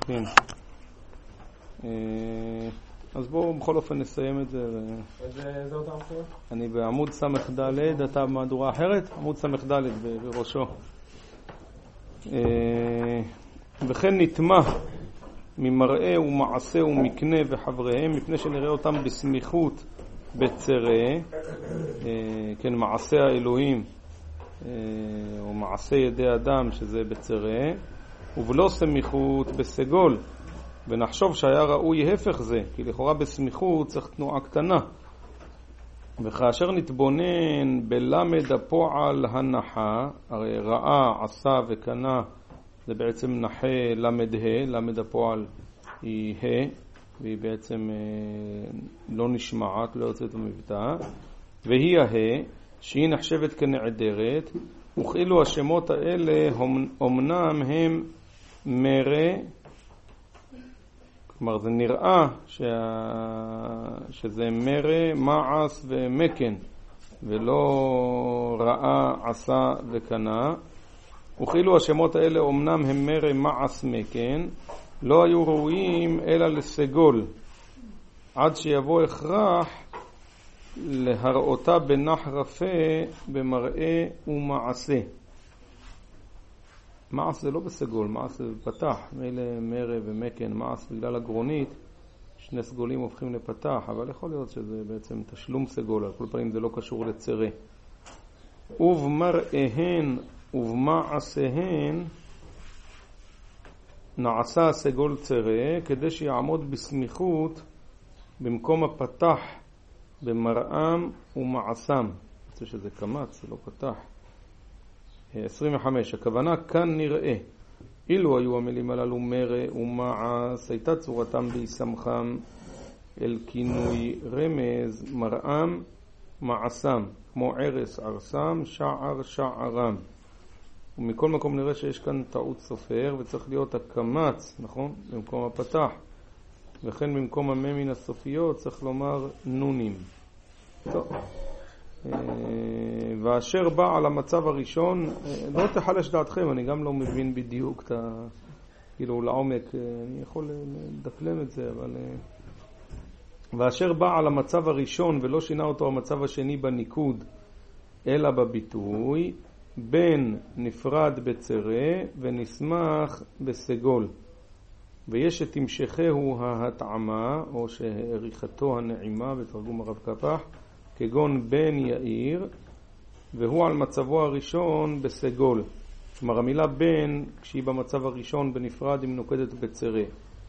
מתחילים. אז בואו בכל אופן נסיים את זה. זה אותם אחרות? אני בעמוד סמ"ד, אתה במהדורה אחרת? עמוד סמ"ד בראשו. וכן נטמע ממראה ומעשה ומקנה וחבריהם, מפני שנראה אותם בסמיכות בצרה, כן, מעשה האלוהים או מעשה ידי אדם שזה בצרה, ובלא סמיכות בסגול, ונחשוב שהיה ראוי הפך זה, כי לכאורה בסמיכות צריך תנועה קטנה. וכאשר נתבונן בלמד הפועל הנחה, הרי ראה, עשה וקנה זה בעצם נחה למד ה, למד הפועל היא ה, והיא בעצם לא נשמעת, לא יוצאת במבטא, והיא הה, שהיא נחשבת כנעדרת, וכאילו השמות האלה אומנם הם מראה, כלומר זה נראה שזה מראה, מעש ומקן, ולא ראה, עשה וקנה. וכאילו השמות האלה אומנם הם מראה, מעש, מקן, לא היו ראויים אלא לסגול, עד שיבוא הכרח להראותה בנח רפה במראה ומעשה. מעש זה לא בסגול, מעש זה פתח, מילא מראה ומקן, מעש בגלל הגרונית, שני סגולים הופכים לפתח, אבל יכול להיות שזה בעצם תשלום סגול, על כל פנים זה לא קשור לצרה. ובמראיהן ובמעשיהן נעשה סגול צרה, כדי שיעמוד בסמיכות במקום הפתח במראם ומעשם. אני רוצה שזה קמץ, זה לא פתח. 25. הכוונה כאן נראה. אילו היו המילים הללו מראה ומעש, הייתה צורתם בהיסמכם אל כינוי רמז מראם מעשם, כמו ערס ערסם, שער שערם. ומכל מקום נראה שיש כאן טעות סופר, וצריך להיות הקמץ, נכון? במקום הפתח. וכן במקום הממין הסופיות צריך לומר נונים. טוב. ואשר בא על המצב הראשון, לא תחלש דעתכם, אני גם לא מבין בדיוק את כאילו לעומק, אני יכול לדקלם את זה, אבל ואשר בא על המצב הראשון ולא שינה אותו המצב השני בניקוד אלא בביטוי, בין נפרד בצרה ונסמך בסגול, ויש שתמשכהו ההטעמה או שהעריכתו הנעימה בתרגום הרב קפח, כגון בן יאיר, והוא על מצבו הראשון בסגול. כלומר המילה בן, כשהיא במצב הראשון בנפרד היא מנוקדת בצרה,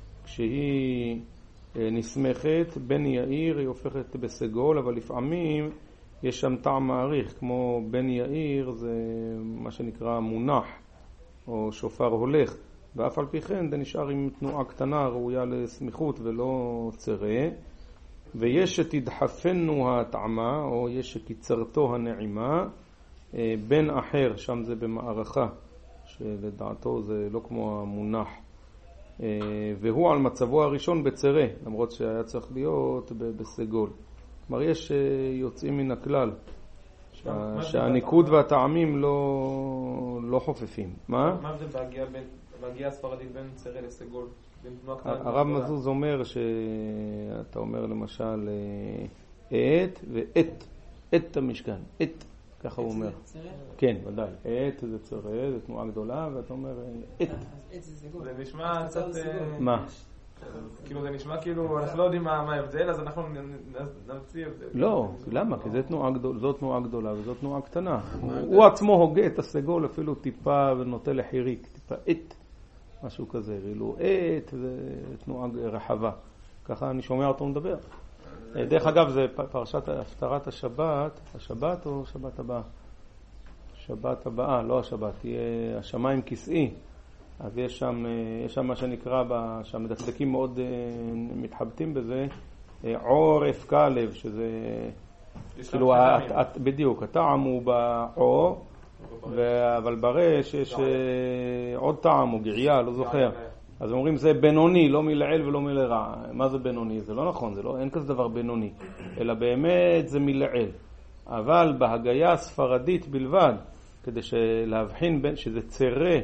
כשהיא נסמכת בן יאיר היא הופכת בסגול, אבל לפעמים יש שם טעם מעריך, כמו בן יאיר זה מה שנקרא מונח או שופר הולך, ואף על פי כן זה נשאר עם תנועה קטנה ראויה לסמיכות ולא צרה. ויש שתדחפנו ההטעמה, או יש שקיצרתו הנעימה, בן אחר, שם זה במערכה, שלדעתו זה לא כמו המונח. והוא על מצבו הראשון בצרה, למרות שהיה צריך להיות בסגול. כלומר, יש יוצאים מן הכלל, שהניקוד והטעמים לא חופפים. מה? מה זה בהגיעה הספרדית בין צרה לסגול? הרב מזוז אומר שאתה אומר למשל את ואת, את המשכן, את, ככה הוא אומר. כן, ודאי, את זה צרה, זה תנועה גדולה, ואתה אומר את. זה נשמע קצת... מה? כאילו זה נשמע כאילו אנחנו לא יודעים מה ההבדל, אז אנחנו נמציא הבדל. לא, למה? כי זו תנועה גדולה וזו תנועה קטנה. הוא עצמו הוגה את הסגול אפילו טיפה ונוטה לחיריק, טיפה את. משהו כזה, ואילו את זה תנועה רחבה. ככה אני שומע אותו מדבר. דרך אגב, זה פרשת הפטרת השבת, השבת או שבת הבאה? שבת הבאה, לא השבת, תהיה השמיים כסאי. אז יש שם מה שנקרא, שהמדקדקים מאוד מתחבטים בזה, עורף כלב, שזה כאילו, בדיוק, הטעם הוא בעור, אבל ברש יש עוד טעם או גריה, לא זוכר. אז אומרים זה בינוני, לא מלעיל ולא מלרע. מה זה בינוני? זה לא נכון, אין כזה דבר בינוני, אלא באמת זה מלעיל. אבל בהגייה הספרדית בלבד, כדי להבחין בין שזה צרה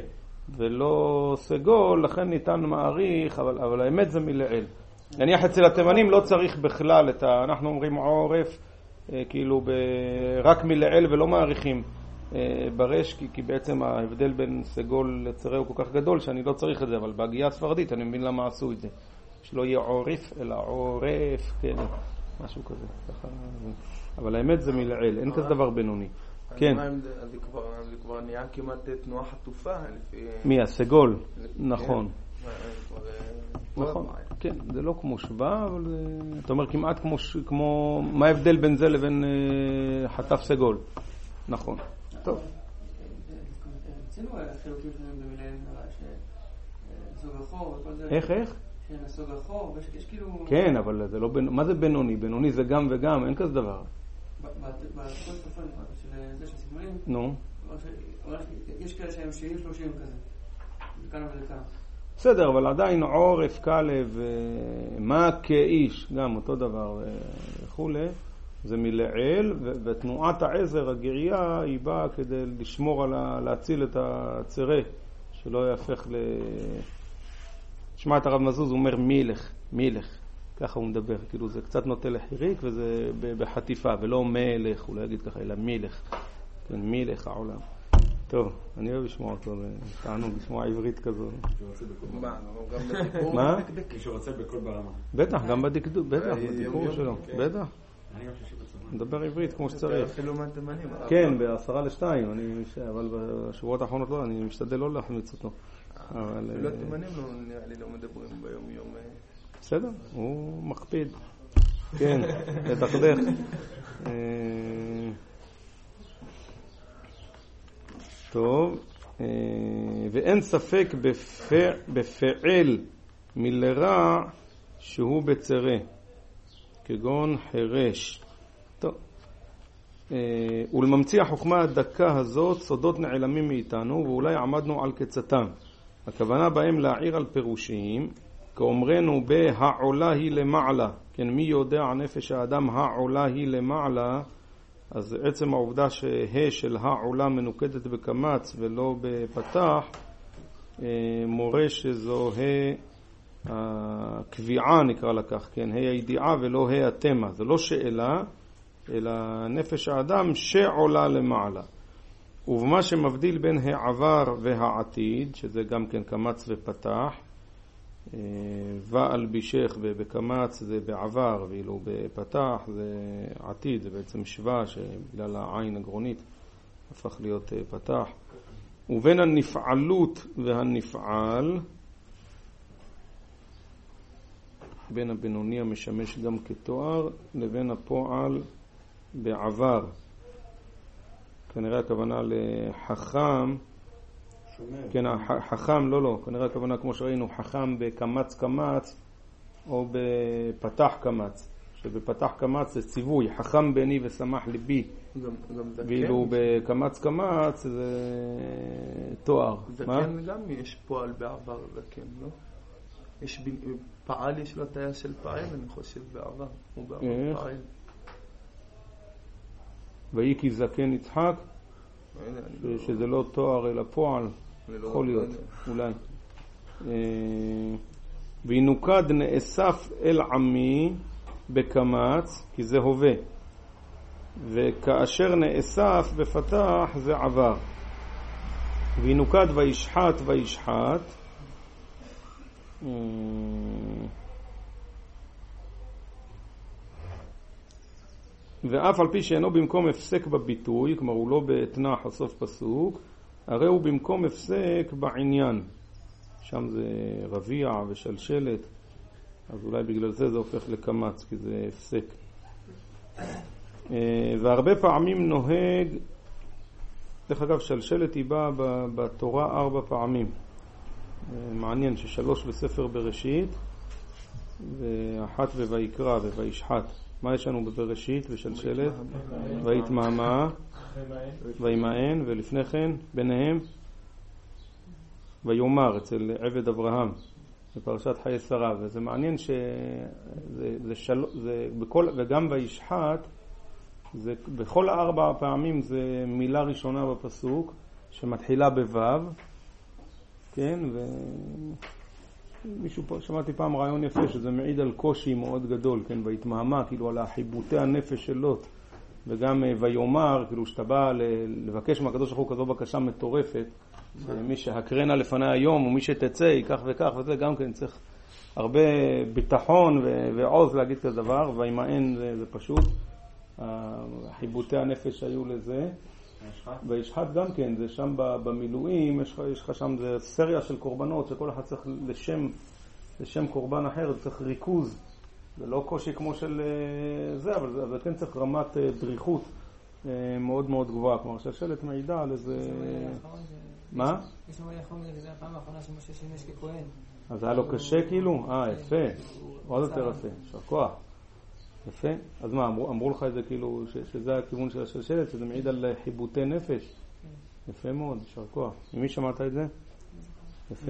ולא סגול, לכן ניתן מעריך, אבל האמת זה מלעיל. נניח אצל התימנים לא צריך בכלל אנחנו אומרים עורף, כאילו רק מלעיל ולא מעריכים ברש, כי בעצם ההבדל בין סגול לצרה הוא כל כך גדול שאני לא צריך את זה, אבל בהגייה הספרדית אני מבין למה עשו את זה. שלא יהיה עורף, אלא עורף, כן, משהו כזה. אבל האמת זה מלעיל, אין כזה דבר בינוני. כן. זה כבר נהיה כמעט תנועה חטופה. מי? הסגול? נכון. נכון, כן, זה לא כמו שבא, אבל אתה אומר כמעט כמו, מה ההבדל בין זה לבין חטף סגול? נכון. טוב. אצלנו חילוקים שלנו במילאים, סוג החור וכל זה. איך? כן, סוג החור, יש כאילו... כן, אבל זה לא, מה זה בינוני? בינוני זה גם וגם, אין כזה דבר. בכל סופן של זה של סימונים, נו. יש כאלה שהם 70-30 כזה, לכאן ולכאן. בסדר, אבל עדיין עורף, כלב, מה כאיש, גם אותו דבר וכו', זה מלעיל, ותנועת העזר, הגריעה, היא באה כדי לשמור להציל את הצירה, שלא יהפך שמע את הרב מזוז, הוא אומר מילך, ככה הוא מדבר, כאילו זה קצת נוטה לחיריק, וזה בחטיפה, ולא מלך, הוא לא יגיד ככה, אלא מילך, כן, מילך העולם. טוב, אני אוהב לשמוע אותו, תענוג לשמוע עברית כזו. מה? כשהוא רוצה בכל ברמה. בטח, גם בדקדוק, בטח, בדיקור שלו, בטח. מדבר עברית כמו שצריך. אפילו מהתימנים. כן, ב1:50, אבל בשבועות האחרונות לא, אני משתדל לא להחמיץ אותו. אפילו התימנים נראה לי לא מדברים ביום יום. בסדר, הוא מקפיד. כן, לתחדך. טוב, ואין ספק בפעל מלרע שהוא בצרה, כגון חרש. טוב, ולממציא החוכמה הדקה הזאת סודות נעלמים מאיתנו, ואולי עמדנו על קצתם. הכוונה בהם להעיר על פירושים, כאומרנו בהעולה היא למעלה, כן, מי יודע נפש האדם העולה היא למעלה, אז עצם העובדה שהה של העולה מנוקדת בקמץ ולא בפתח, מורה שזו הקביעה נקרא לכך, כן, ה' הידיעה ולא ה' התמה, זה לא שאלה, אלא נפש האדם שעולה למעלה. ובמה שמבדיל בין העבר והעתיד, שזה גם כן קמץ ופתח, ועל בישך בקמץ זה בעבר, ואילו בפתח זה עתיד, זה בעצם שווה שבגלל העין הגרונית הפך להיות פתח. ובין הנפעלות והנפעל, בין הבינוני המשמש גם כתואר לבין הפועל בעבר. כנראה הכוונה לחכם, כן, חכם, לא, כנראה הכוונה כמו שראינו, חכם בקמץ קמץ או בפתח קמץ, שבפתח קמץ זה ציווי, חכם בני ושמח ליבי, ואילו בקמץ קמץ זה תואר. זקן גם יש פועל בעבר זקן, לא? יש פעל, יש לו תאיה של פעל, אני חושב בעבר, הוא בעבר פעל. ויהי כי זקן יצחק, שזה לא תואר אלא פועל, יכול להיות, אולי. וינוקד נאסף אל עמי בקמץ, כי זה הווה, וכאשר נאסף בפתח זה עבר. וינוקד וישחט, ואף על פי שאינו במקום הפסק בביטוי, כלומר הוא לא בתנח או סוף פסוק, הרי הוא במקום הפסק בעניין. שם זה רביע ושלשלת, אז אולי בגלל זה הופך לקמץ, כי זה הפסק. והרבה פעמים נוהג, דרך אגב שלשלת היא באה בתורה 4 פעמים. מעניין ש3 בספר בראשית, ואחת בויקרא ובוישחט. מה יש לנו בבראשית ושלשלת? ויתמהמה, וימאן, ולפני כן ביניהם ויומר אצל עבד אברהם בפרשת חיי שרה. וזה מעניין שזה בכל, וגם וישחט, זה בכל 4 פעמים זה מילה ראשונה בפסוק שמתחילה בוו, כן, ומישהו פה, שמעתי פעם רעיון יפה, שזה מעיד על קושי מאוד גדול, כן, בהתמהמה, כאילו על חיבוטי הנפש של לוט, וגם ויומר, כאילו שאתה בא לבקש מהקדוש ברוך הוא כזו בקשה מטורפת, שמי שהקרנה לפני היום, ומי שתצא, ייקח וכך, וזה גם כן צריך הרבה ביטחון ועוז להגיד כזה דבר, וימאן זה פשוט, חיבוטי הנפש היו לזה, וישחט גם כן, זה שם במילואים, יש לך שם זה סריה של קורבנות, שכל אחד צריך לשם קורבן אחר, צריך ריכוז, זה לא קושי כמו של זה, אבל זה כן צריך רמת דריכות מאוד מאוד גבוהה, כלומר שהשלט מעידה על איזה... מה? יש לו יכול מזה, זה הפעם האחרונה שמשה שימש ככהן. אז היה לו קשה כאילו? יפה, עוד יותר יפה, שר כוח. יפה. אז מה, אמרו לך את זה כאילו, שזה הכיוון של השלשלת, שזה מעיד על חיבוטי נפש? יפה מאוד, שר כוח. ממי שמעת את זה? יפה.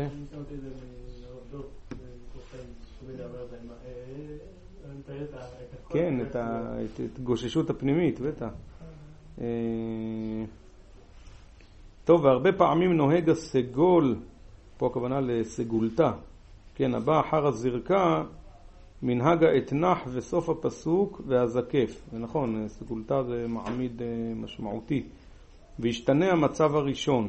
כן, את גוששות הפנימית, בטח. טוב, והרבה פעמים נוהג הסגול, פה הכוונה לסגולתה, כן, הבא אחר הזרקה, מנהג האתנח וסוף הפסוק והזקף. זה נכון, סגולתה זה מעמיד משמעותי. והשתנה המצב הראשון.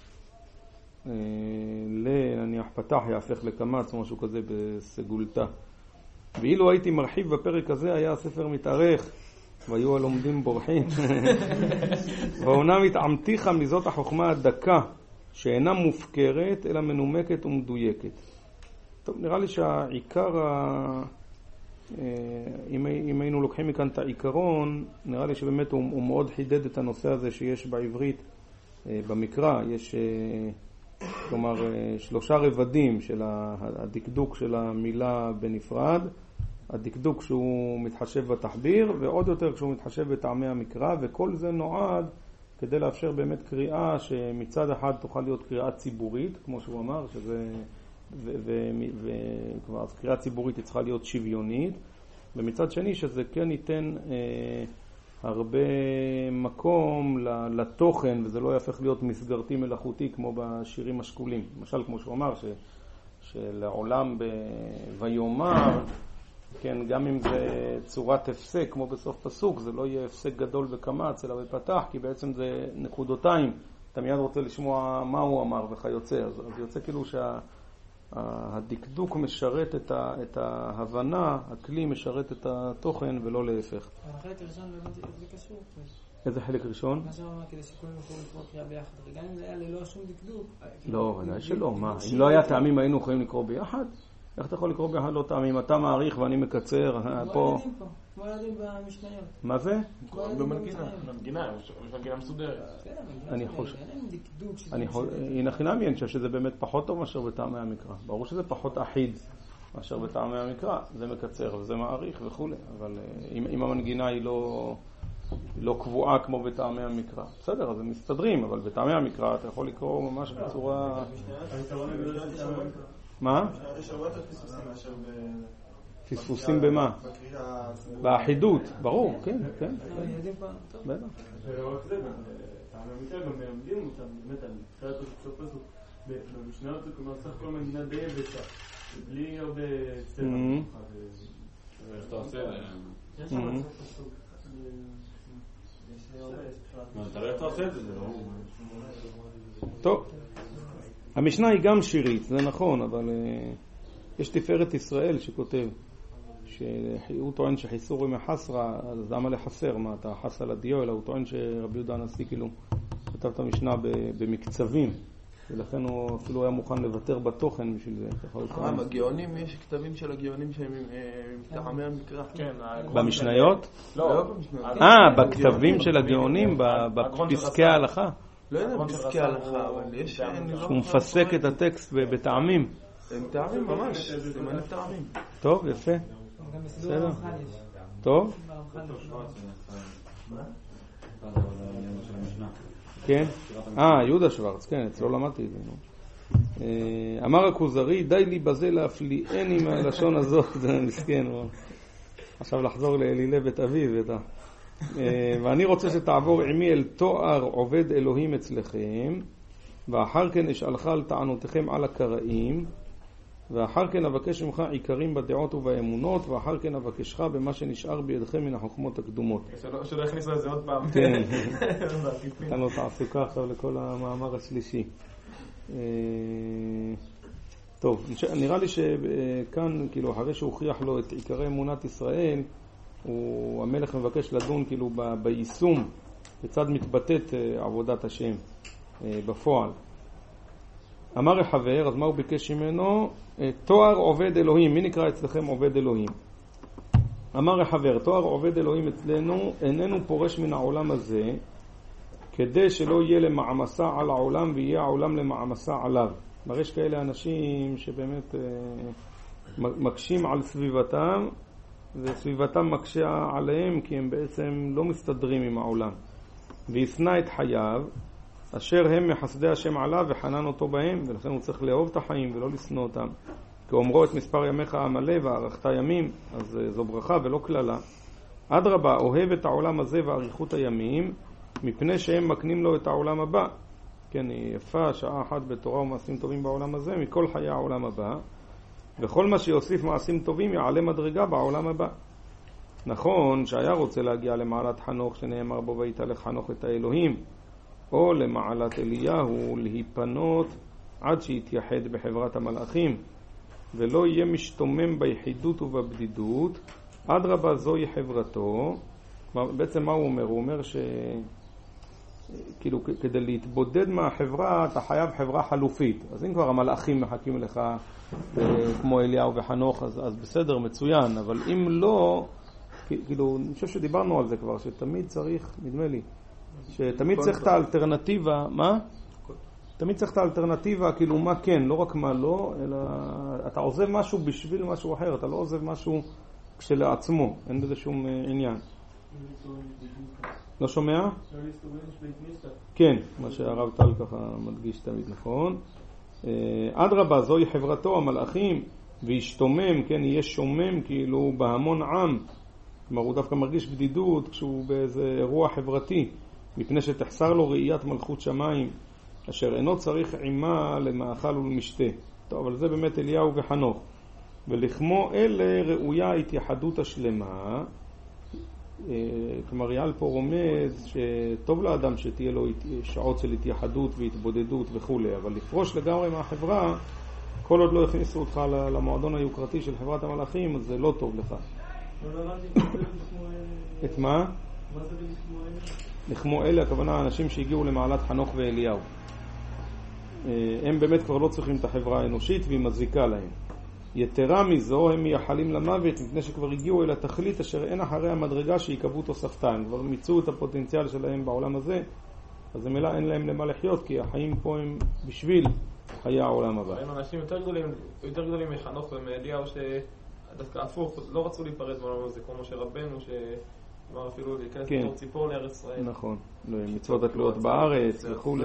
נניח פתח יהפך לקמץ או משהו כזה בסגולתה. ואילו הייתי מרחיב בפרק הזה, היה הספר מתארך, והיו הלומדים בורחים. והעונה מתעמתיך מזאת החוכמה הדקה, שאינה מופקרת, אלא מנומקת ומדויקת. טוב, נראה לי שהעיקר, אם היינו לוקחים מכאן את העיקרון, נראה לי שבאמת הוא מאוד חידד את הנושא הזה שיש בעברית, במקרא, יש, כלומר, 3 רבדים של הדקדוק של המילה בנפרד, הדקדוק שהוא מתחשב בתחביר, ועוד יותר כשהוא מתחשב בטעמי המקרא, וכל זה נועד כדי לאפשר באמת קריאה שמצד אחד תוכל להיות קריאה ציבורית, כמו שהוא אמר, שזה, וכבר קריאה ציבורית היא צריכה להיות שוויונית, ומצד שני שזה כן ייתן הרבה מקום לתוכן, וזה לא יהפך להיות מסגרתי מלאכותי כמו בשירים השקולים. למשל, כמו שהוא אמר, שלעולם ויומר, כן, גם אם זה צורת הפסק, כמו בסוף פסוק, זה לא יהיה הפסק גדול וקמץ, אלא בפתח, כי בעצם זה נקודותיים. אתה מיד רוצה לשמוע מה הוא אמר וכיוצא. אז יוצא כאילו שהדקדוק משרת את ההבנה, הכלי משרת את התוכן ולא להפך. החלק הראשון באמת זה קשור. איזה חלק ראשון? מה שאמר כדי שכולם יכולים לקרוא קריאה ביחד. וגם אם זה היה ללא שום דקדוק. לא, ודאי שלא. מה? אם לא היה טעמים היינו יכולים לקרוא ביחד? איך אתה יכול לקרוא ביחד לא טעמים? אתה מעריך ואני מקצר. כמו ילדים במשניות. מה זה? במנגינה, יש מנגינה מסודרת. אני חושב. הנה חינם ינשה שזה באמת פחות טוב מאשר בטעמי המקרא. ברור שזה פחות אחיד מאשר בטעמי המקרא. זה מקצר וזה מעריך וכו'. אבל אם המנגינה היא לא קבועה כמו בטעמי המקרא. בסדר, אז הם מסתדרים, אבל בטעמי המקרא אתה יכול לקרוא ממש בצורה... מה? יש הרבה יותר פספוסים מאשר פספוסים במה? באחידות, ברור, כן, כן. בטח. ולא רק זה, טעמי המקרא גם מלמדים אותם, באמת, על תחילת סוף פסוק. במשניות זה כלומר סך כל מנגינה די יבשה, בלי הרבה צבע. איך אתה עושה את זה? יש שם סוף פסוק. תראה איך אתה עושה את זה, זה לא... טוב. המשנה היא גם שירית, זה נכון, אבל יש תפארת ישראל שכותב שהוא טוען שחיסור מחסרה, אז למה לחסר? מה, אתה חס על הדיו? אלא הוא טוען שרבי יהודה הנשיא כאילו כתב את המשנה במקצבים, ולכן הוא אפילו היה מוכן לוותר בתוכן בשביל זה. בגאונים יש כתבים של הגאונים שהם טעמי המקרא. במשניות? לא במשניות. בכתבים של הגאונים, בפסקי ההלכה. לא יודע בפסקי ההלכה, אבל יש... הוא מפסק את הטקסט בטעמים. הם טעמים ממש, סימני טעמים. טוב, יפה. בסדר. טוב. כן. יהודה שוורץ, כן, אצלו למדתי את זה. אמר הכוזרי, די לי בזה להפליאני מהלשון הזאת, זה מסכן. עכשיו לחזור לאלילי בית אביו, ואני רוצה שתעבור עמי אל תואר עובד אלוהים אצלכם, ואחר כן אשאלך על טענותיכם על הקראים, ואחר כן אבקש ממך עיקרים בדעות ובאמונות, ואחר כן אבקשך במה שנשאר בידכם מן החוכמות הקדומות. שלא הכניסו לזה עוד פעם. כן, נתן לו תעסוקה עכשיו לכל המאמר השלישי. טוב, נראה לי שכאן, כאילו, אחרי שהוא הוכיח לו את עיקרי אמונת ישראל, המלך מבקש לדון כאילו ביישום, כיצד מתבטאת עבודת השם בפועל. אמר רחבר, אז מה הוא ביקש ממנו? תואר עובד אלוהים. מי נקרא אצלכם עובד אלוהים? אמר רחבר, תואר עובד אלוהים אצלנו איננו פורש מן העולם הזה, כדי שלא יהיה למעמסה על העולם ויהיה העולם למעמסה עליו. יש כאלה אנשים שבאמת מקשים על סביבתם, וסביבתם מקשה עליהם כי הם בעצם לא מסתדרים עם העולם. וישנא את חייו אשר הם מחסדי השם עליו וחנן אותו בהם, ולכן הוא צריך לאהוב את החיים ולא לשנוא אותם. כי אומרו את מספר ימיך המלא והארכת ימים, אז זו ברכה ולא כללה. אדרבה, אוהב את העולם הזה ואריכות הימים, מפני שהם מקנים לו את העולם הבא. כן, היא יפה שעה אחת בתורה ומעשים טובים בעולם הזה מכל חיי העולם הבא, וכל מה שיוסיף מעשים טובים יעלה מדרגה בעולם הבא. נכון שהיה רוצה להגיע למעלת חנוך שנאמר בו ויתהלך חנוך את האלוהים, או למעלת אליהו להיפנות עד שיתייחד בחברת המלאכים ולא יהיה משתומם ביחידות ובבדידות. אדרבה, זוהי חברתו. בעצם מה הוא אומר? הוא אומר כאילו כדי להתבודד מהחברה אתה חייב חברה חלופית. אז אם כבר המלאכים מחכים לך כמו אליהו וחנוך, אז בסדר, מצוין. אבל אם לא, כאילו אני חושב שדיברנו על זה כבר, שתמיד צריך, נדמה לי שתמיד צריך את האלטרנטיבה. מה? תמיד צריך את האלטרנטיבה, כאילו מה כן, לא רק מה לא, אלא אתה עוזב משהו בשביל משהו אחר, אתה לא עוזב משהו כשלעצמו, אין בזה שום עניין. לא שומע? כן, מה שהרב טל ככה מדגיש תמיד, נכון. אדרבה, זוהי חברתו, המלאכים, וישתומם, כן, יהיה שומם כאילו בהמון עם. כלומר, הוא דווקא מרגיש בדידות כשהוא באיזה אירוע חברתי, מפני שתחסר לו ראיית מלכות שמיים, אשר אינו צריך עימה למאכל ולמשתה. טוב, אבל זה באמת אליהו וחנוך. ולכמו אלה ראויה התייחדות השלמה. כלומר, יעל פה רומז שטוב לאדם שתהיה לו שעות של התייחדות והתבודדות וכו', אבל לפרוש לגמרי מהחברה, כל עוד לא הכניסו אותך למועדון היוקרתי של חברת המלאכים, אז זה לא טוב לך. את מה? מה זה לכמו אלה? לכמו אלה, הכוונה האנשים שהגיעו למעלת חנוך ואליהו. הם באמת כבר לא צריכים את החברה האנושית והיא מזיקה להם. יתרה מזו, הם מייחלים למוות מפני שכבר הגיעו אל התכלית אשר אין אחרי המדרגה שיקבו תוספתן. כבר מיצו את הפוטנציאל שלהם בעולם הזה, אז המילה אין להם למה לחיות, כי החיים פה הם בשביל חיי העולם הבא. הם אנשים יותר גדולים מחנוך ומאליהו שדווקא הפוך, לא רצו להיפרד בעולם הזה, כמו משה רבנו שאמר אפילו להיכנס בתור ציפור לארץ ישראל. נכון, מצוות התלויות בארץ וכו'.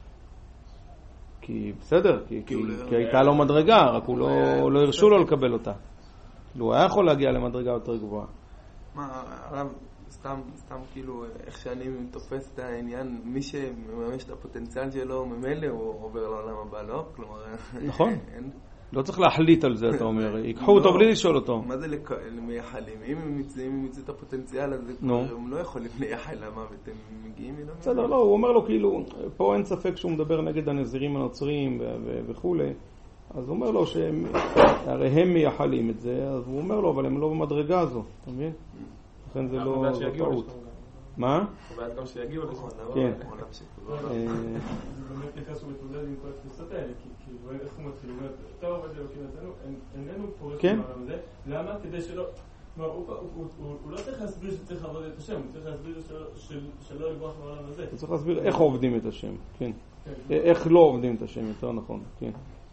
כי בסדר, כי הייתה לו מדרגה, רק הוא לא הרשו לו לקבל אותה. הוא היה יכול להגיע למדרגה יותר גבוהה. מה, הרב, סתם כאילו, איך שאני תופס את העניין, מי שמממש את הפוטנציאל שלו, ממילא הוא עובר לעולם הבא, לא? כלומר, נכון. לא צריך להחליט על זה, אתה אומר. ייקחו אותו בלי לשאול אותו. מה זה למייחלים? אם הם ימצאו את הפוטנציאל הזה, הם לא יכולים לייחל למוות, הם מגיעים אליו. בסדר, לא, הוא אומר לו כאילו, פה אין ספק שהוא מדבר נגד הנזירים הנוצריים וכו'. אז הוא אומר לו שהרי הם מייחלים את זה, אז הוא אומר לו, אבל הם לא במדרגה הזו, אתה מבין? לכן זה לא טעות. מה? הוא בעד גם שיגיעו לזמן. כן. זה באמת נכנס ומתמודד עם כל התפיסות האלה, כי איך הוא מתחיל, הוא אומר, אתה עובד אלוקים אצלנו, איננו פורש במעולם הזה, למה? כדי שלא, הוא לא צריך להסביר שצריך לעבוד את השם, הוא צריך להסביר שלא לברוח בעולם הזה. הוא צריך להסביר איך עובדים את השם, כן. איך לא עובדים את השם, יותר נכון, כן.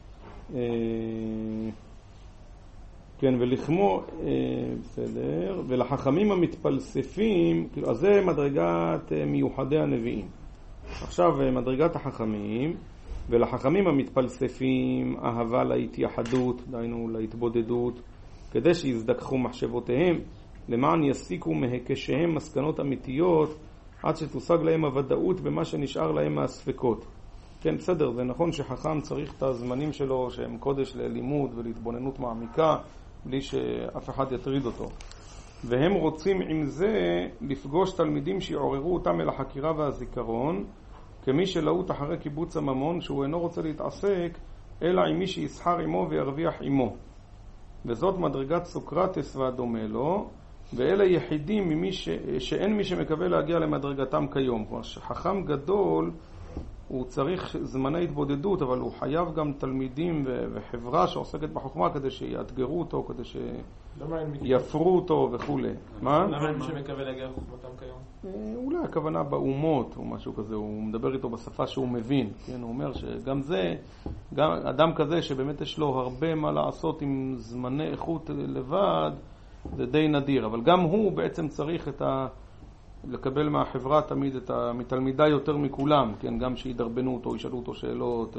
כן, ולכמו, בסדר, ולחכמים המתפלספים, כאילו, אז זה מדרגת מיוחדי הנביאים. עכשיו מדרגת החכמים, ולחכמים המתפלספים אהבה להתייחדות, דיינו להתבודדות, כדי שיזדכחו מחשבותיהם, למען יסיקו מהקשיהם מסקנות אמיתיות, עד שתושג להם הוודאות במה שנשאר להם מהספקות. כן, בסדר, זה נכון שחכם צריך את הזמנים שלו שהם קודש ללימוד ולהתבוננות מעמיקה בלי שאף אחד יטריד אותו. והם רוצים עם זה לפגוש תלמידים שיעוררו אותם אל החקירה והזיכרון, כמי שלאות אחרי קיבוץ הממון, שהוא אינו רוצה להתעסק אלא עם מי שיסחר עמו וירוויח עמו. וזאת מדרגת סוקרטס והדומה לו, ואלה יחידים ממי שאין מי שמקווה להגיע למדרגתם כיום. כלומר, שחכם גדול הוא צריך זמני התבודדות, אבל הוא חייב גם תלמידים וחברה שעוסקת בחוכמה כדי שיאתגרו אותו, כדי שיפרו אותו וכו'. מה? למה אין מי שמקווה להגיע לחוכמתם כיום? אולי הכוונה באומות או משהו כזה, הוא מדבר איתו בשפה שהוא מבין. כן? הוא אומר שגם זה, גם אדם כזה שבאמת יש לו הרבה מה לעשות עם זמני איכות לבד, זה די נדיר, אבל גם הוא בעצם צריך לקבל מהחברה תמיד מתלמידה יותר מכולם, כן? גם שידרבנו אותו, ישאלו אותו שאלות,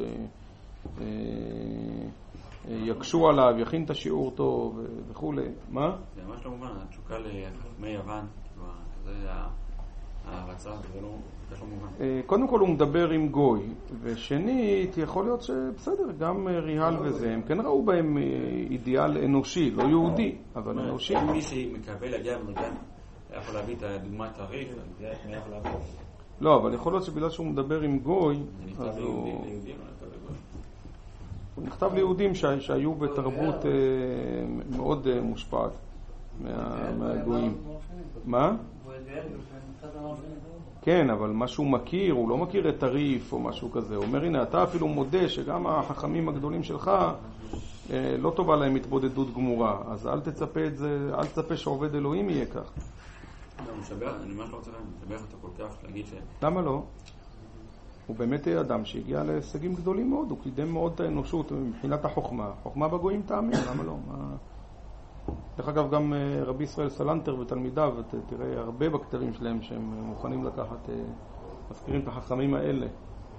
יקשו עליו, יכין את השיעור טוב וכו'. מה? זה ממש לא מובן, התשוקה לחכמי יוון, זה ההרצה, זה לא מובן. קודם כל הוא מדבר עם גוי, ושנית יכול להיות שבסדר, גם ריהל וזה, הם כן ראו בהם אידיאל אנושי, לא יהודי, אבל אנושי. מי שמקבל להגיע במדרגה, יכול להביא את הדוגמה תאריך, זה איך מי יכול להביא. לא, אבל יכול להיות שבגלל שהוא מדבר עם גוי, אז הוא נכתב ליהודים שהיו בתרבות מאוד מושפעת מהגויים. מה? כן, אבל מה שהוא מכיר, הוא לא מכיר את הריף או משהו כזה. הוא אומר, הנה, אתה אפילו מודה שגם החכמים הגדולים שלך לא טובה להם התבודדות גמורה, אז אל תצפה את זה, אל תצפה שעובד אלוהים יהיה כך. אני ממש לא רוצה לדבר אותו כל כך, להגיד ש... למה לא? הוא באמת אדם שהגיע להישגים גדולים מאוד, הוא קידם מאוד את האנושות מבחינת החוכמה. חוכמה בגויים תאמין, למה לא? דרך אגב, גם רבי ישראל סלנטר ותלמידיו, תראה הרבה בכתבים שלהם שהם מוכנים לקחת, מזכירים את החכמים האלה.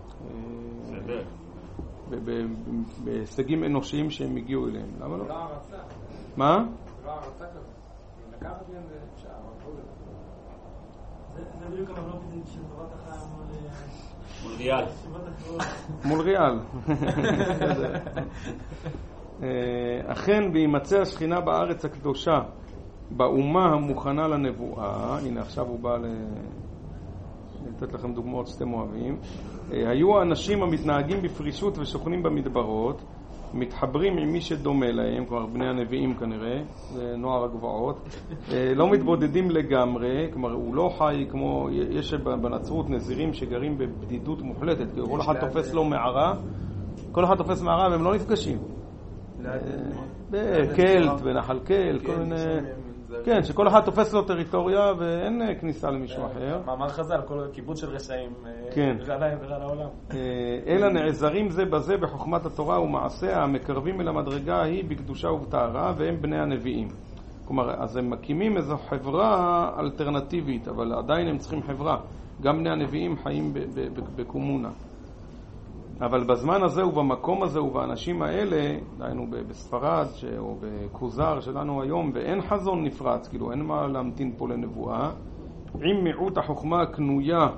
בהישגים אנושיים שהם הגיעו אליהם. למה לא? לא הרצה. מה? לא הרצה כזה. לקחת מהם זה אפשר, אבל זה בדיוק המחלוקת של תורת החיים מול ריאל. מול ריאל. אכן בהימצא השכינה בארץ הקדושה, באומה המוכנה לנבואה, הנה עכשיו הוא בא לתת לכם דוגמאות שאתם אוהבים, היו האנשים המתנהגים בפרישות ושוכנים במדברות, מתחברים עם מי שדומה להם, כבר בני הנביאים כנראה, זה נוער הגבעות, לא מתבודדים לגמרי, כלומר הוא לא חי כמו, יש בנצרות נזירים שגרים בבדידות מוחלטת, כי כל אחד תופס לו מערה, כל אחד תופס מערה והם לא נפגשים. בקלט, בנחל קלט, כל מיני... כן, שכל אחד תופס לו טריטוריה ואין כניסה למישהו אחר. מאמר חז"ל, כל קיבוץ של רשעים, רע לעולם. אלא נעזרים זה בזה בחוכמת התורה ומעשיה, המקרבים אל המדרגה ההיא בקדושה ובטהרה, והם בני הנביאים. כלומר, אז הם מקימים איזו חברה אלטרנטיבית, אבל עדיין הם צריכים חברה. גם בני הנביאים חיים בקומונה. אבל בזמן הזה ובמקום הזה ובאנשים האלה, דהיינו בספרד או בכוזר שלנו היום, ואין חזון נפרץ, כאילו אין מה להמתין פה לנבואה, עם מיעוט החוכמה הקנויה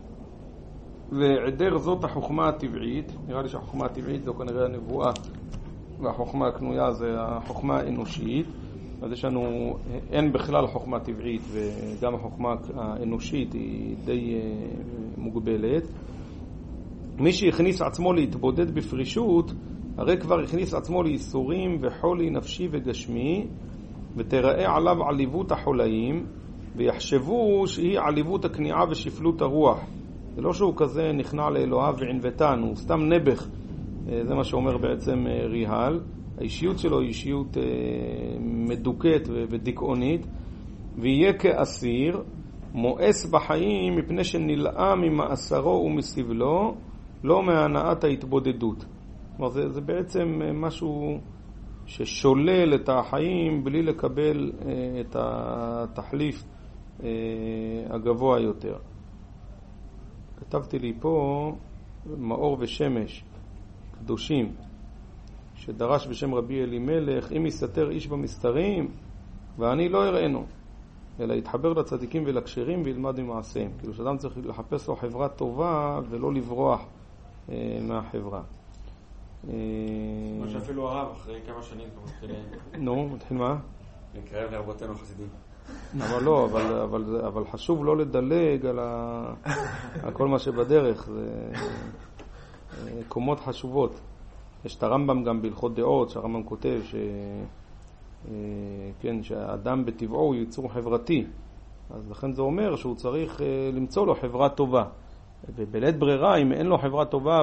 והיעדר זאת החוכמה הטבעית, נראה לי שהחוכמה הטבעית זו כנראה הנבואה, והחוכמה הקנויה זה החוכמה האנושית, אז יש לנו, אין בכלל חוכמה טבעית, וגם החוכמה האנושית היא די מוגבלת. מי שהכניס עצמו להתבודד בפרישות, הרי כבר הכניס עצמו לייסורים וחולי נפשי וגשמי, ותראה עליו עליבות החולאים, ויחשבו שהיא עליבות הכניעה ושפלות הרוח. זה לא שהוא כזה נכנע לאלוהיו וענוותן, הוא סתם נבח. זה מה שאומר בעצם ריהל. האישיות שלו היא אישיות מדוכאת ודיכאונית, ויהיה כאסיר, מואס בחיים מפני שנלאה ממאסרו ומסבלו, לא מהנעת ההתבודדות. כלומר, זה בעצם משהו ששולל את החיים בלי לקבל את התחליף הגבוה יותר. כתבתי לי פה מאור ושמש קדושים שדרש בשם רבי אלימלך, אם יסתר איש במסתרים ואני לא אראינו, אלא יתחבר לצדיקים ולכשרים וילמד ממעשיהם. כאילו שאדם צריך לחפש לו חברה טובה ולא לברוח מהחברה. מה שאפילו הרב, אחרי כמה שנים כבר מתחיל... נו, מתחיל מה? להתקרב לרבותינו חסידים. אבל לא, אבל חשוב לא לדלג על כל מה שבדרך, זה קומות חשובות. יש את הרמב"ם גם בהלכות דעות, שהרמב"ם כותב שהאדם בטבעו הוא יצור חברתי, אז לכן זה אומר שהוא צריך למצוא לו חברה טובה. ובלית ברירה, אם אין לו חברה טובה,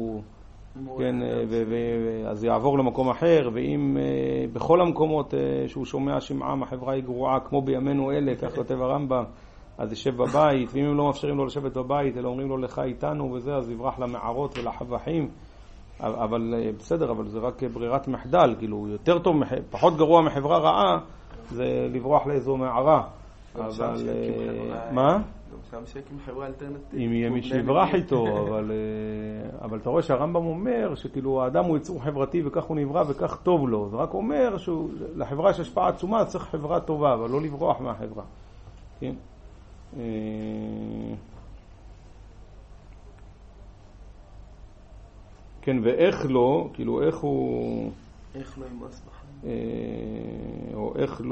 אז יעבור למקום אחר, ואם בכל המקומות שהוא שומע שמעם החברה היא גרועה, כמו בימינו אלה, כך כותב הרמב"ם, אז ישב בבית, ואם הם לא מאפשרים לו לשבת בבית, אלא אומרים לו לך איתנו וזה, אז יברח למערות ולחבחים. אבל בסדר, אבל זה רק ברירת מחדל, כאילו יותר טוב, פחות גרוע מחברה רעה, זה לברוח לאיזו מערה. אבל מה? גם שיקים חברה אלטרנטיבית. אם יהיה מי שיברח איתו, אבל אתה רואה שהרמב"ם אומר שכאילו האדם הוא יצור חברתי וכך הוא נברא וכך טוב לו. זה רק אומר שלחברה יש השפעה עצומה, צריך חברה טובה, אבל לא לברוח מהחברה. כן? כן, ואיך לא, כאילו איך הוא... איך לא ימאס בחיים. או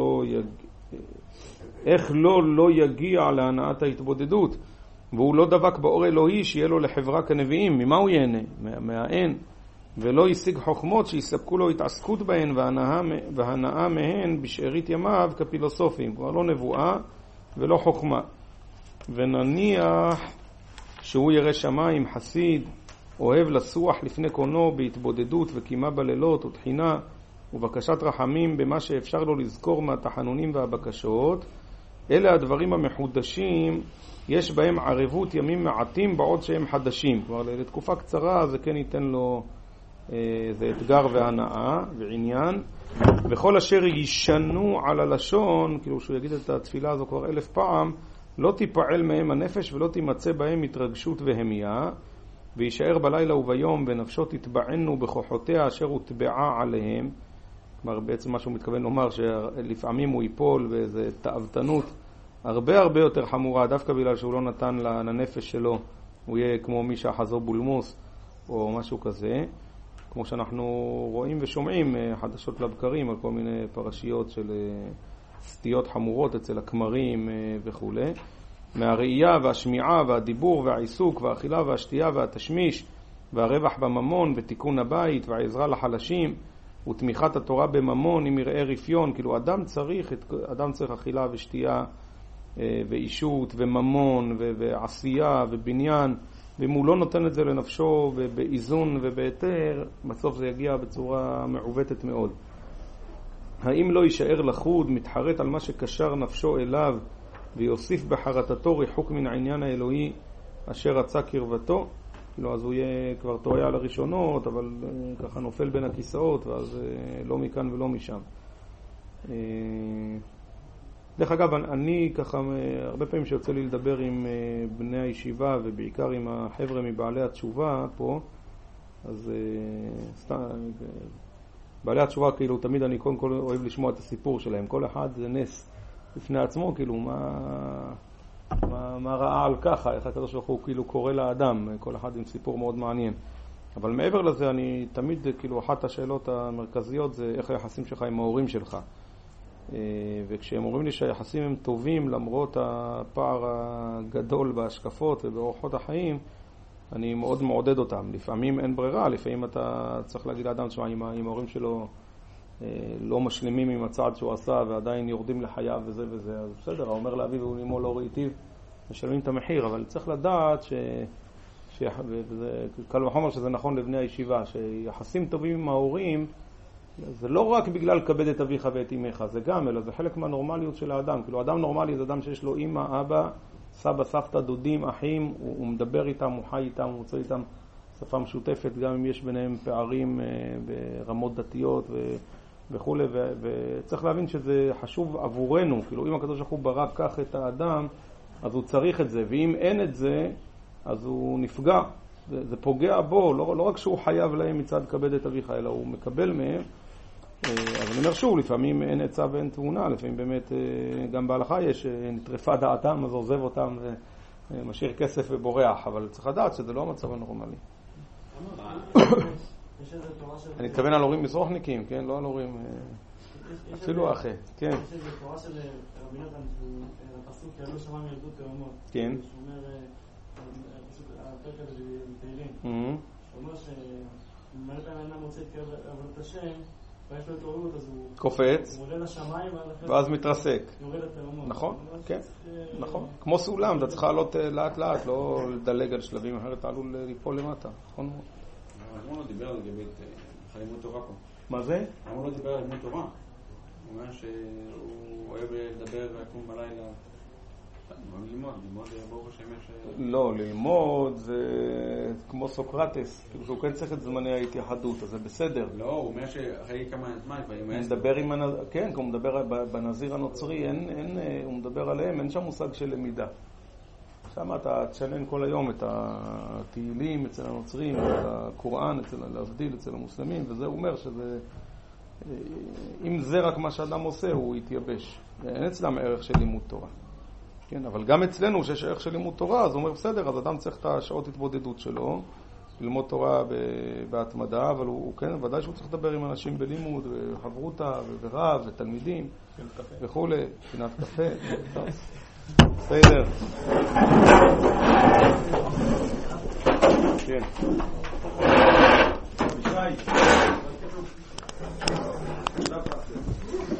איך לא יגיע להנאת ההתבודדות, והוא לא דבק באור אלוהי שיהיה לו לחברה כנביאים. ממה הוא ייהנה? מהאין. ולא ישיג חוכמות שיספקו לו התעסקות בהן והנאה מהן בשארית ימיו כפילוסופים. כבר לא נבואה ולא חוכמה. ונניח שהוא ירא שמיים, חסיד, אוהב לסוח לפני קונו בהתבודדות וקימה בלילות ותחינה ובקשת רחמים במה שאפשר לו לזכור מהתחנונים והבקשות. אלה הדברים המחודשים, יש בהם ערבות ימים מעטים בעוד שהם חדשים. כלומר, לתקופה קצרה זה כן ייתן לו זה אתגר והנאה ועניין. וכל אשר ישנו על הלשון, כאילו שהוא יגיד את התפילה הזו כבר 1000 פעם, לא תיפעל מהם הנפש ולא תימצא בהם התרגשות והמיה, וישאר בלילה וביום ונפשו תתבענו בכוחותיה אשר הוטבעה עליהם. כלומר, בעצם מה שהוא מתכוון לומר שלפעמים הוא ייפול באיזו תאוותנות הרבה יותר חמורה, דווקא בגלל שהוא לא נתן לנפש שלו, הוא יהיה כמו מי שאחזו בולמוס או משהו כזה, כמו שאנחנו רואים ושומעים חדשות לבקרים על כל מיני פרשיות של סטיות חמורות אצל הכמרים וכו'. מהראייה והשמיעה והדיבור והעיסוק והאכילה והשתייה והתשמיש והרווח בממון ותיקון הבית והעזרה לחלשים ותמיכת התורה בממון עם יראה רפיון. כאילו אדם צריך אכילה ושתייה ואישות וממון ועשייה ובניין, ואם הוא לא נותן את זה לנפשו באיזון ובהיתר, בסוף זה יגיע בצורה מעוותת מאוד. האם לא יישאר לחוד, מתחרט על מה שקשר נפשו אליו ויוסיף בחרטתו ריחוק מן העניין האלוהי אשר רצה קרבתו? כאילו, אז הוא יהיה כבר טועה על הראשונות, אבל ככה נופל בין הכיסאות, ואז לא מכאן ולא משם. דרך אגב, אני ככה הרבה פעמים שיוצא לי לדבר עם בני הישיבה, ובעיקר עם החבר'ה מבעלי התשובה פה, אז בעלי התשובה, כאילו, תמיד אני קודם כל אוהב לשמוע את הסיפור שלהם. כל אחד זה נס בפני עצמו, כאילו, מה ראה על ככה, איך הקדוש ברוך הוא כאילו קורא לאדם, כל אחד עם סיפור מאוד מעניין. אבל מעבר לזה, אני תמיד, כאילו, אחת השאלות המרכזיות זה איך היחסים שלך עם ההורים שלך. וכשהם אומרים לי שהיחסים הם טובים למרות הפער הגדול בהשקפות ובאורחות החיים, אני מאוד מעודד אותם. לפעמים אין ברירה, לפעמים אתה צריך להגיד לאדם, תשמע, אם ההורים שלו לא משלימים עם הצעד שהוא עשה ועדיין יורדים לחייו וזה וזה, אז בסדר, הוא אומר לאביו ולאמו לא ראיתיו, משלמים את המחיר, אבל צריך לדעת קל וחומר שזה נכון לבני הישיבה, שיחסים טובים עם ההורים זה לא רק בגלל כבד את אביך ואת אמך, זה גם, אלא זה חלק מהנורמליות של האדם. כאילו, אדם נורמלי זה אדם שיש לו אמא, אבא, סבא, סבתא, דודים, אחים, הוא מדבר איתם, הוא חי איתם, הוא רוצה איתם שפה משותפת, גם אם יש ביניהם פערים ברמות דתיות וכו'. וצריך להבין שזה חשוב עבורנו. כאילו, אם הקדוש ברוך הוא ברא כך את האדם, אז הוא צריך את זה, ואם אין את זה, אז הוא נפגע. זה פוגע בו, לא רק שהוא חייב להם מצד כבד את אביך, אלא הוא מקבל מהם. אז אני אומר שוב, לפעמים אין עצה ואין תבונה, לפעמים באמת גם בהלכה יש נטרפה דעתם, אז עוזב אותם ומשאיר כסף ובורח, אבל צריך לדעת שזה לא המצב הנורמלי. יש איזה תורה של... אני מתכוון על הורים מזרוחניקים, כן? לא על הורים... אפילו אחי, כן. יש איזה תורה של רבי נתן, הפסוק יעלו שמיים ילדו תאומות. כן. שהוא אומר, הפרק הזה של תהילים. שאומר שמלא פעמים אינה מוצא את עבודת השם, ויש לו התעוררות, אז הוא קופץ, הוא עולה לשמיים, ואז מתרסק. יורד לתאומות. נכון, כן, נכון. כמו סולם, אתה צריך לעלות לאט לאט, לא לדלג על שלבים, אחרת אתה עלול ליפול למטה. נכון מאוד. למה לא דיבר על לימוד תורה פה? מה זה? למה לא דיבר על לימוד תורה? הוא אומר שהוא אוהב לדבר ולקום בלילה. ללמוד ברוך השם יש... לא, ללמוד זה כמו סוקרטס, כאילו שהוא כן צריך את זמני ההתייחדות, אז זה בסדר. לא, הוא אומר שאחרי כמה זמן, הוא מדבר עם הנזיר, כן, הוא מדבר בנזיר הנוצרי, הוא מדבר עליהם, אין שם מושג של למידה. שם אתה תשנן כל היום את התהילים אצל הנוצרים, את הקוראן, להבדיל אצל המוסלמים, וזה הוא אומר שזה, אם זה רק מה שאדם עושה, הוא יתייבש. אין אצלם ערך של לימוד תורה. כן, אבל גם אצלנו שיש ערך של לימוד תורה, אז הוא אומר בסדר, אז אדם צריך את השעות התבודדות שלו, ללמוד תורה בהתמדה, אבל הוא כן, ודאי שהוא צריך לדבר עם אנשים בלימוד, וחברותה, ורב, ותלמידים, וכו', פינת קפה, בסדר. כן.